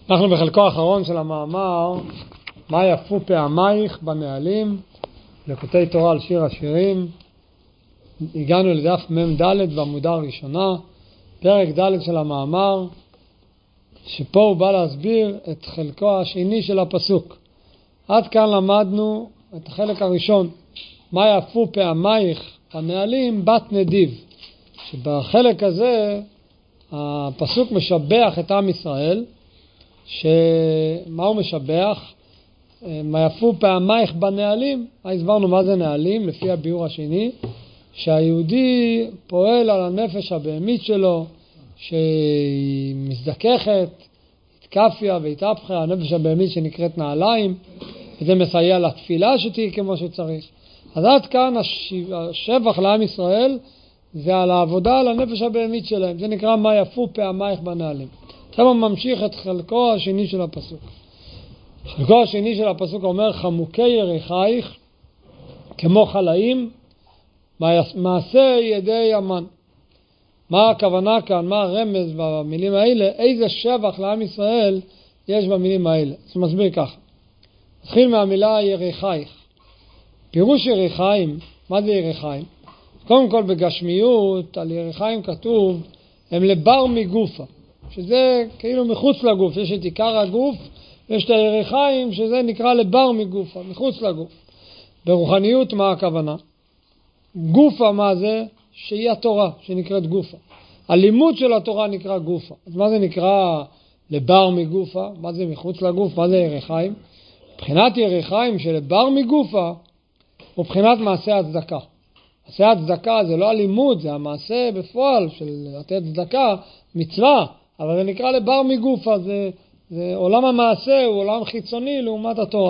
אנחנו בחלקו האחרון של המאמר, מה יפו פעמייך בנהלים, לקוטי תורה על שיר השירים. הגענו לדף מ"ד בעמודה הראשונה, פרק ד' של המאמר, שפה הוא בא להסביר את חלקו השני של הפסוק. עד כאן למדנו את החלק הראשון, מה יפו פעמייך בנהלים בת נדיב, שבחלק הזה הפסוק משבח את עם ישראל. שמה הוא משבח? מה יפו פעמייך בנהלים. הסברנו מה זה נהלים לפי הביאור השני, שהיהודי פועל על הנפש הבהמית שלו, שהיא מזדככת, התקפיה והתהפכה, הנפש הבהמית שנקראת נעליים, וזה מסייע לתפילה שתהיה כמו שצריך. אז עד כאן השבח לעם ישראל זה על העבודה על הנפש הבהמית שלהם, זה נקרא מה יפו פעמייך בנהלים. עכשיו הוא ממשיך את חלקו השני של הפסוק. חלקו השני של הפסוק אומר, חמוקי ירחייך כמו חלאים, מעשה ידי ימן. מה הכוונה כאן? מה הרמז במילים האלה? איזה שבח לעם ישראל יש במילים האלה? אז הוא מסביר ככה. נתחיל מהמילה ירחייך. פירוש ירחיים, מה זה ירחיים? קודם כל בגשמיות על ירחיים כתוב, הם לבר מגופה. שזה כאילו מחוץ לגוף, יש את עיקר הגוף, ויש את הירחיים שזה נקרא לבר מגופה, מחוץ לגוף. ברוחניות מה הכוונה? גופה מה זה? שהיא התורה, שנקראת גופה. הלימוד של התורה נקרא גופה. אז מה זה נקרא לבר מגופה? מה זה מחוץ לגוף? מה זה ירחיים? מבחינת ירחיים שלבר מגופה, הוא מבחינת מעשה הצדקה. מעשה הצדקה זה לא הלימוד, זה המעשה בפועל של לתת צדקה, מצווה. אבל זה נקרא לבר מגופה, זה עולם המעשה, הוא עולם חיצוני לעומת התורה.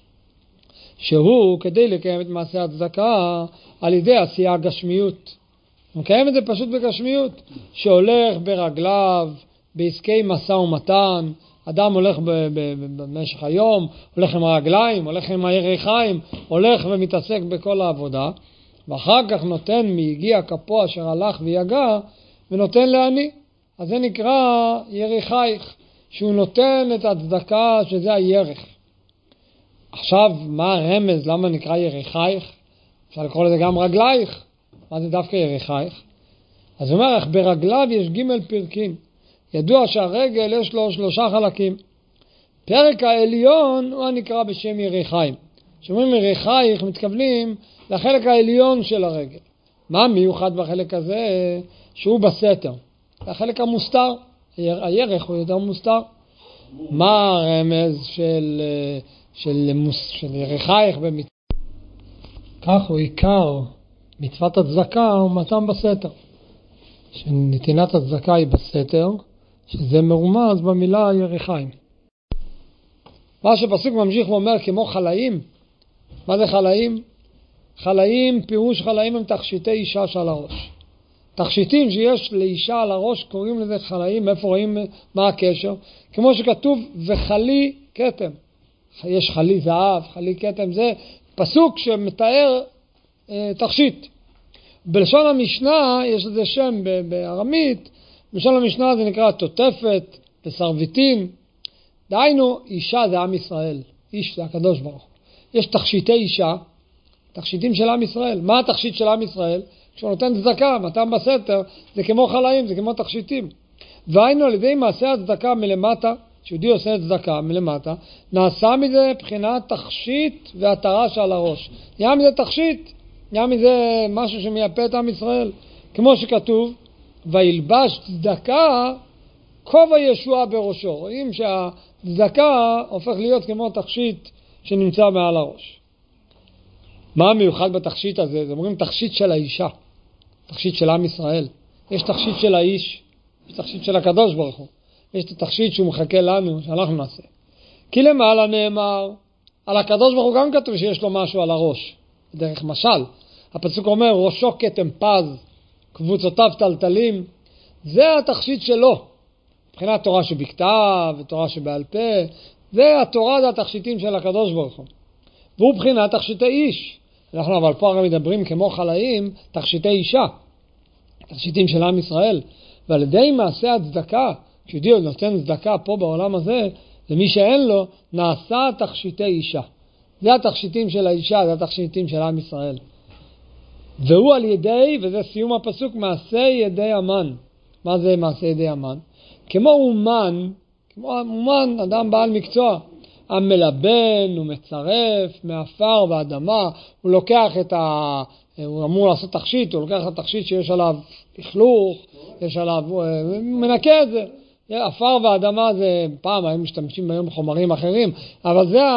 שהוא כדי לקיים את מעשה הצדקה על ידי עשייה הגשמיות. הוא מקיים את זה פשוט בגשמיות, שהולך ברגליו, בעסקי משא ומתן, אדם הולך במשך היום, הולך עם הרגליים, הולך עם הירחיים, הולך ומתעסק בכל העבודה, ואחר כך נותן מיגיע כפו אשר הלך ויגע, ונותן לעני. אז זה נקרא ירחייך, שהוא נותן את הצדקה שזה הירך. עכשיו, מה הרמז? למה נקרא ירחייך? אפשר לקרוא לזה גם רגלייך. מה זה דווקא ירחייך? אז הוא אומר, ברגליו יש ג' פרקים. ידוע שהרגל יש לו 3 חלקים. פרק העליון הוא נקרא בשם ירחיים. כשאומרים ירחייך מתכוונים לחלק העליון של הרגל. מה מיוחד בחלק הזה? שהוא בסתר. החלק המוסתר, הירך הוא יותר מוסתר. מה הרמז של ירחייך במצווה? כך הוא עיקר מצוות הצדקה ומתן בסתר. שנתינת הצדקה היא בסתר, שזה מרומז במילה ירחיים. מה שפסוק ממשיך ואומר כמו חלאים. מה זה חלאים? חלאים, פירוש חלאים הם תכשיטי אישה שעל הראש. תכשיטים שיש לאישה על הראש קוראים לזה חלאים. איפה רואים מה הקשר? כמו שכתוב וחלי כתם. יש חלי זהב, חלי כתם, זה פסוק שמתאר תכשיט. בלשון המשנה יש לזה שם בארמית, בלשון המשנה זה נקרא תותפת וסרביטין. דהיינו אישה זה עם ישראל, איש זה הקדוש ברוך הוא. יש תכשיטי אישה, תכשיטים של עם ישראל. מה התכשיט של עם ישראל? כשהוא נותן צדקה, מתן בסתר, זה כמו חלאים, זה כמו תכשיטים. והיינו על ידי מעשה הצדקה מלמטה, שיהודי עושה צדקה מלמטה, נעשה מזה בחינת תכשיט והתרה שעל הראש. נהיה מזה תכשיט, נהיה מזה משהו שמייפה את עם ישראל. כמו שכתוב, וילבש צדקה, כובע ישועה בראשו. רואים שהצדקה הופך להיות כמו תכשיט שנמצא מעל הראש. מה המיוחד בתכשיט הזה? זה אומרים תכשיט של האישה, תכשיט של עם ישראל. יש תכשיט של האיש, יש תכשיט של הקדוש ברוך הוא. יש את התכשיט שהוא מחכה לנו, שאנחנו נעשה. כי למעלה נאמר, על הקדוש ברוך הוא גם כתוב שיש לו משהו על הראש. דרך משל, הפסוק אומר, ראשו כתם פז, קבוצותיו טלטלים. זה התכשיט שלו. מבחינת תורה שבכתב ותורה שבעל פה, זה התורה, זה התכשיטים של הקדוש ברוך הוא. והוא בחינת תכשיטי איש. אנחנו אבל פה הרי מדברים כמו חלאים, תכשיטי אישה. תכשיטים של עם ישראל. ועל ידי מעשה הצדקה, כשיהודי נותן צדקה פה בעולם הזה, למי שאין לו, נעשה תכשיטי אישה. זה התכשיטים של האישה, זה התכשיטים של עם ישראל. והוא על ידי, וזה סיום הפסוק, מעשה ידי המן. מה זה מעשה ידי המן? כמו אומן, אדם בעל מקצוע, המלבן, הוא מצרף מאפר ואדמה, הוא לוקח הוא אמור לעשות תכשיט, הוא לוקח את התכשיט שיש עליו לכלוך, יש עליו, הוא מנקה את זה. אפר ואדמה זה, פעם היו משתמשים היום בחומרים אחרים, אבל זה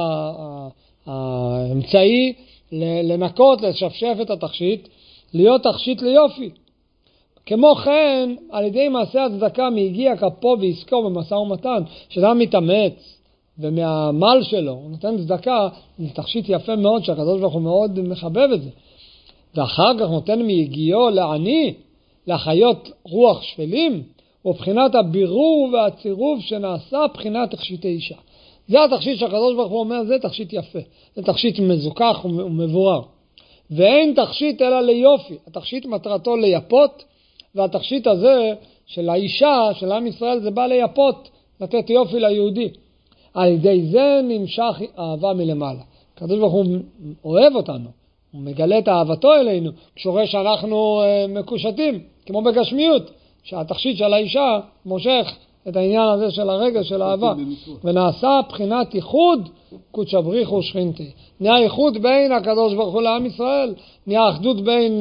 האמצעי לנקות, לשפשף את התכשיט, להיות תכשיט ליופי. כמו כן, על ידי מעשה הצדקה מיגיע כפו ועסקו במשא ומתן, שאדם מתאמץ ומהמל שלו, הוא נותן צדקה, זה תכשיט יפה מאוד שהקדוש ברוך הוא מאוד מחבב את זה. ואחר כך נותן מיגיעו לעני, לחיות רוח שפלים, ובחינת הבירור והצירוף שנעשה בחינת תכשיטי אישה. זה התכשיט שהקדוש ברוך הוא אומר, זה תכשיט יפה, זה תכשיט מזוכח ומבורר. ואין תכשיט אלא ליופי, התכשיט מטרתו ליפות, והתכשיט הזה של האישה, של עם ישראל, זה בא ליפות, לתת יופי ליהודי. על ידי זה נמשך אהבה מלמעלה. הקדוש ברוך הוא אוהב אותנו, הוא מגלה את אהבתו אלינו, כשרואה שאנחנו מקושטים, כמו בגשמיות, שהתכשיט של האישה מושך את העניין הזה של הרגע של האהבה. ונעשה בחינת ייחוד, קודש בריך ושכינתי. נהיה ייחוד בין הקדוש ברוך הוא לעם ישראל, נהיה אחדות בין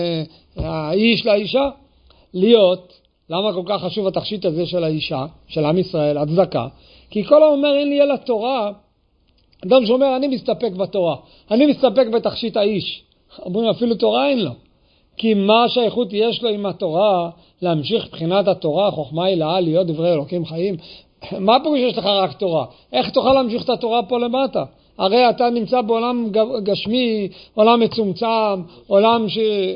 האיש לאישה. להיות, למה כל כך חשוב התכשיט הזה של האישה, של עם ישראל, הצדקה? כי כל האומר אין לי אלא תורה, אדם שאומר אני מסתפק בתורה, אני מסתפק בתכשיט האיש, אומרים אפילו תורה אין לו. כי מה שהאיכות יש לו עם התורה, להמשיך בחינת התורה, חוכמה הילאה, להיות דברי אלוקים חיים. מה פירוש יש לך רק תורה? איך תוכל להמשיך את התורה פה למטה? הרי אתה נמצא בעולם גשמי, עולם מצומצם, עולם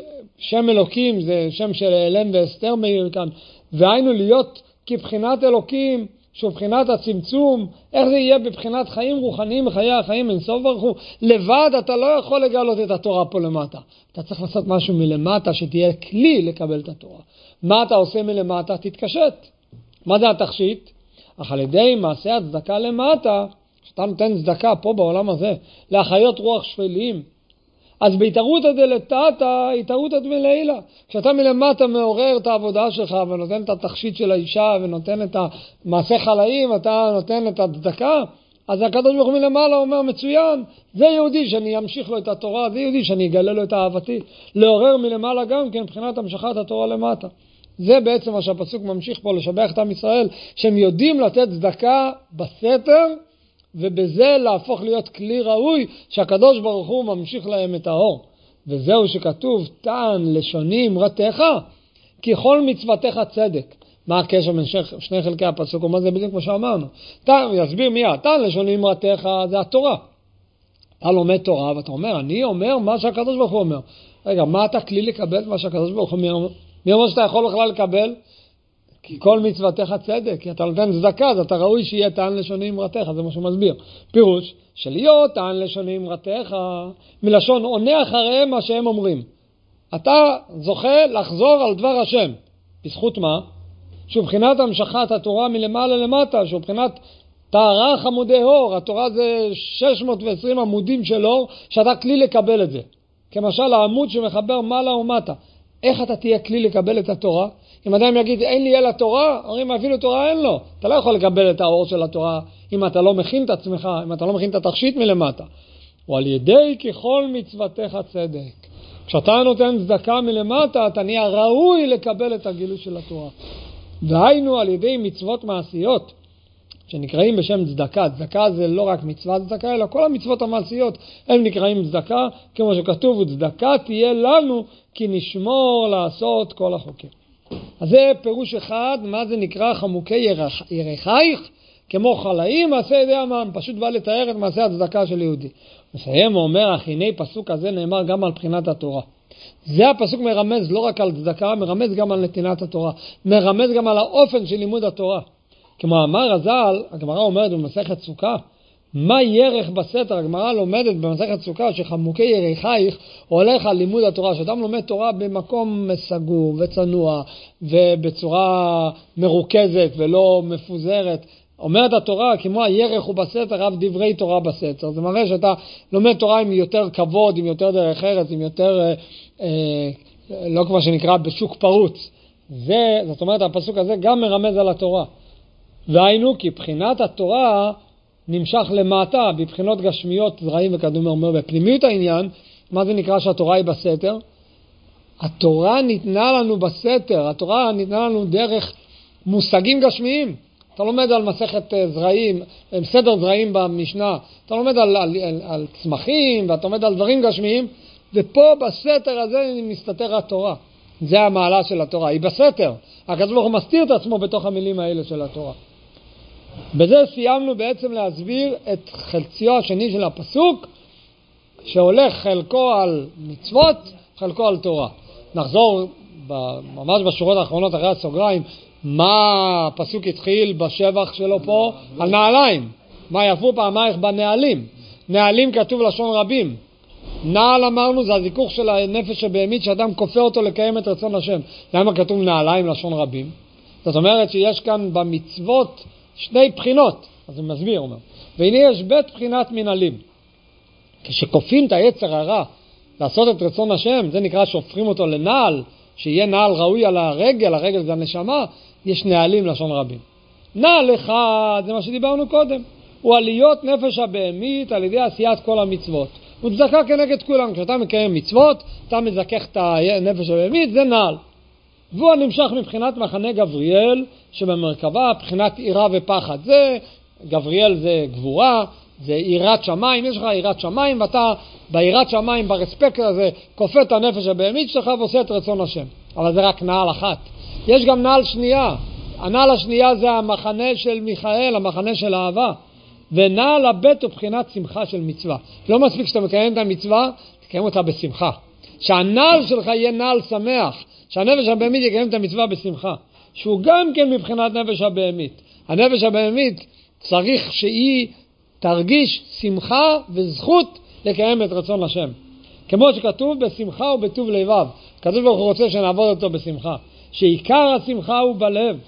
שם אלוקים, זה שם של אלם ואסתר מאיר כאן, והיינו להיות כבחינת אלוקים, שהוא בחינת הצמצום, איך זה יהיה בבחינת חיים רוחניים וחיי החיים אין סוף ברוך הוא? לבד אתה לא יכול לגלות את התורה פה למטה. אתה צריך לעשות משהו מלמטה שתהיה כלי לקבל את התורה. מה אתה עושה מלמטה? תתקשט. מה זה התכשיט? אך על ידי מעשה הצדקה למטה, שאתה נותן צדקה פה בעולם הזה, להחיות רוח שפלים, אז בהתערותא דלתתא, התערותא דמלעילא. כשאתה מלמטה מעורר את העבודה שלך ונותן את התכשיט של האישה ונותן את המעשה חלאים, אתה נותן את הצדקה, אז הקדוש ברוך הוא מלמעלה אומר מצוין, זה יהודי שאני אמשיך לו את התורה, זה יהודי שאני אגלה לו את אהבתי. לעורר מלמעלה גם כן מבחינת המשכת התורה למטה. זה בעצם מה שהפסוק ממשיך פה לשבח את עם ישראל, שהם יודעים לתת צדקה בסתר, ובזה להפוך להיות כלי ראוי שהקדוש ברוך הוא ממשיך להם את האור. וזהו שכתוב, תען לשוני אמרתך, כי כל מצוותיך צדק. מה הקשר בין שני חלקי הפסוק? ומה זה בדיוק כמו שאמרנו? יסביר מיד, תען לשוני אמרתך, זה התורה. אתה לומד תורה ואתה אומר, אני אומר מה שהקדוש ברוך הוא אומר. רגע, מה אתה כלי לקבל מה שהקדוש ברוך הוא אומר? מי אומר שאתה יכול בכלל לקבל? כי כל מצוותיך צדק, כי אתה נותן צדקה, אז אתה ראוי שיהיה טען לשוני אמרתך, זה מה שהוא מסביר. פירוש, שלהיות טען לשוני אמרתך, מלשון עונה אחריהם מה שהם אומרים. אתה זוכה לחזור על דבר השם. בזכות מה? שהוא בחינת המשכת התורה מלמעלה למטה, שהוא בחינת תארך עמודי אור, התורה זה 620 עמודים של אור, שאתה כלי לקבל את זה. כמשל העמוד שמחבר מעלה ומטה. איך אתה תהיה כלי לקבל את התורה? אם אדם יגיד, אין לי אלא תורה, אומרים, אפילו תורה אין לו. אתה לא יכול לקבל את האור של התורה אם אתה לא מכין את עצמך, אם אתה לא מכין את התכשיט מלמטה. ועל ידי ככל מצוותיך צדק. כשאתה נותן צדקה מלמטה, אתה נהיה ראוי לקבל את הגילוי של התורה. והיינו על ידי מצוות מעשיות, שנקראים בשם צדקה. צדקה זה לא רק מצוות צדקה, אלא כל המצוות המעשיות, הם נקראים צדקה, כמו שכתוב, צדקה תהיה לנו, כי נשמור לעשות כל החוקים. אז זה פירוש אחד, מה זה נקרא חמוקי ירחייך, כמו חלאים, מעשה ידי המן, פשוט בא לתאר את מעשה הצדקה של יהודי. מסיים ואומר, אך הנה פסוק הזה נאמר גם על בחינת התורה. זה הפסוק מרמז לא רק על צדקה, מרמז גם על נתינת התורה, מרמז גם על האופן של לימוד התורה. כמו אמר הז"ל, הגמרא אומרת במסכת סוכה, מה ירך בסתר? הגמרא לומדת במסכת סוכה שחמוקי ירחייך הולך על לימוד התורה, שאדם לומד תורה במקום סגור וצנוע ובצורה מרוכזת ולא מפוזרת, אומרת התורה, כמו הירך הוא בסתר, אף דברי תורה בסתר. זה מראה שאתה לומד תורה עם יותר כבוד, עם יותר דרך ארץ, עם יותר, לא כמו שנקרא, בשוק פרוץ. זאת אומרת, הפסוק הזה גם מרמז על התורה. והיינו, כי בחינת התורה נמשך למטה, בבחינות גשמיות, זרעים וקדומים, אומר בפנימיות העניין, מה זה נקרא שהתורה היא בסתר? התורה ניתנה לנו בסתר, התורה ניתנה לנו דרך מושגים גשמיים. אתה לומד על מסכת זרעים, סדר זרעים במשנה, אתה לומד על צמחים, ואתה לומד על דברים גשמיים, ופה בסתר הזה מסתתר התורה. זה המעלה של התורה, היא בסתר. הקדוש ברוך הוא מסתיר את עצמו בתוך המילים האלה של התורה. בזה סיימנו בעצם להסביר את חלציו השני של הפסוק, שהולך חלקו על מצוות, חלקו על תורה. נחזור ממש בשורות האחרונות אחרי הסוגריים, מה הפסוק התחיל בשבח שלו פה? על נעליים. מה יפו פעמייך בנעלים. נעלים כתוב לשון רבים. נעל אמרנו זה הזיכוך של הנפש הבהמית שאדם כופה אותו לקיים את רצון השם. למה כתוב נעליים לשון רבים? זאת אומרת שיש כאן במצוות שני בחינות. אז הוא מסביר, אומר. והנה יש בית בחינת מנהלים. כשכופים את היצר הרע לעשות את רצון השם, זה נקרא שהופכים אותו לנעל, שיהיה נעל ראוי על הרגל, הרגל זה הנשמה, יש נעלים לשון רבים. נעל אחד, זה מה שדיברנו קודם, הוא עליות נפש הבהמית על ידי עשיית כל המצוות. הוא צדקה כנגד כולם, כשאתה מקיים מצוות, אתה מזכך את הנפש הבהמית, זה נעל. והוא נמשך מבחינת מחנה גבריאל, שבמרכבה בחינת עירה ופחד. זה, גבריאל זה גבורה, זה עירת שמיים, יש לך עירת שמיים, ואתה בעירת שמיים, ברספקט הזה, כופה את הנפש הבהמית שלך ועושה את רצון השם. אבל זה רק נעל אחת. יש גם נעל שנייה. הנעל השנייה זה המחנה של מיכאל, המחנה של האהבה. ונעל הבית הוא בחינת שמחה של מצווה. לא מספיק שאתה מקיים את המצווה, תקיים אותה בשמחה. שהנעל שלך יהיה נעל שמח. שהנפש הבהמית יקיים את המצווה בשמחה. שהוא גם כן מבחינת נפש הבהמית. הנפש הבהמית צריך שהיא תרגיש שמחה וזכות לקיים את רצון השם. כמו שכתוב בשמחה ובטוב לבב. כתוב ברוך הוא רוצה שנעבוד אותו בשמחה. שעיקר השמחה הוא בלב.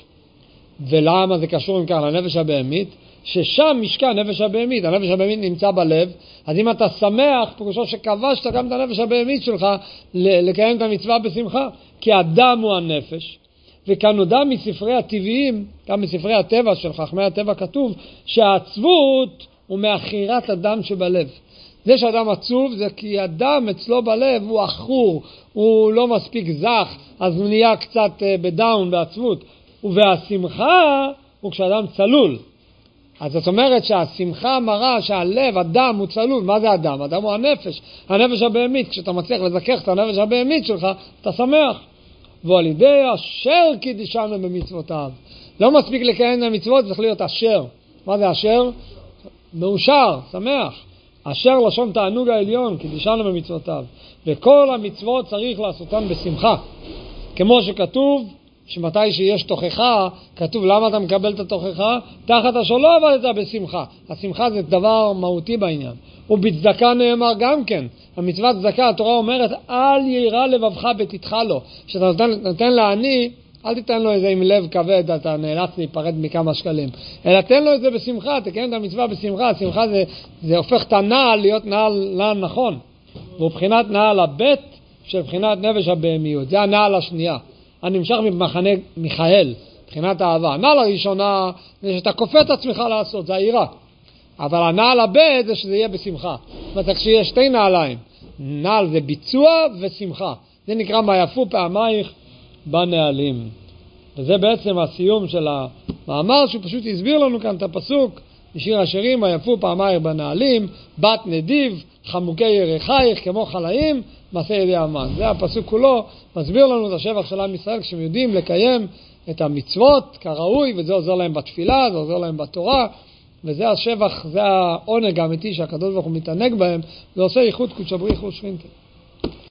ולמה זה קשור אם כך לנפש הבהמית? ששם משכן נפש הבהמית. הנפש הבהמית נמצא בלב. אז אם אתה שמח, פרושו שכבשת גם את הנפש הבהמית שלך לקיים את המצווה בשמחה. כי הדם הוא הנפש. וכאן נודע מספרי הטבעיים, גם מספרי הטבע של חכמי הטבע כתוב, שהעצבות הוא מאחירת הדם שבלב. זה שאדם עצוב זה כי הדם אצלו בלב הוא אחור, הוא לא מספיק זך, אז הוא נהיה קצת בדאון, בעצבות. והשמחה הוא כשאדם צלול. אז זאת אומרת שהשמחה מראה שהלב, הדם הוא צלול. מה זה הדם? הדם הוא הנפש, הנפש הבהמית. כשאתה מצליח לזכך את הנפש הבהמית שלך, אתה שמח. ועל ידי אשר קידשנו במצוותיו. לא מספיק לקיים את המצוות, צריך להיות אשר. מה זה אשר? מאושר, שמח. אשר לשון תענוג העליון, קידשנו במצוותיו. וכל המצוות צריך לעשותן בשמחה. כמו שכתוב, שמתי שיש תוכחה, כתוב למה אתה מקבל את התוכחה? תחת אשר לא עבדת בשמחה. השמחה זה דבר מהותי בעניין. ובצדקה נאמר גם כן. המצוות צדקה, התורה אומרת, אל יירא לבבך בתתך לו. כשאתה נותן לעני, אל תיתן לו איזה עם לב כבד, אתה נאלץ להיפרד מכמה שקלים. אלא תן לו את זה בשמחה, תקיים את המצווה בשמחה. השמחה זה הופך את הנעל להיות נעל נכון. והוא בחינת נעל הבית של בחינת נפש הבהמיות. זה הנעל השנייה. הנמשך ממחנה מיכאל, בחינת האהבה. הנעל הראשונה זה שאתה כופה את עצמך לעשות, זה העירה. אבל הנעל הבית זה שזה יהיה בשמחה. זאת אומרת, כשיש שתי נעליים. נעל זה ביצוע ושמחה. זה נקרא מה יפו פעמייך בנעלים. וזה בעצם הסיום של המאמר, שהוא פשוט הסביר לנו כאן את הפסוק, בשיר השירים, מה יפו פעמייך בנעלים, בת נדיב, חמוקי ירחייך כמו חלאים, מעשה ידי אמן. זה הפסוק כולו, מסביר לנו את השבח של עם ישראל, כשהם יודעים לקיים את המצוות כראוי, וזה עוזר להם בתפילה, זה עוזר להם בתורה, וזה השבח, זה העונג האמיתי שהקדוש ברוך הוא מתענג בהם, זה עושה ייחוד קודש בריך ושכינתה.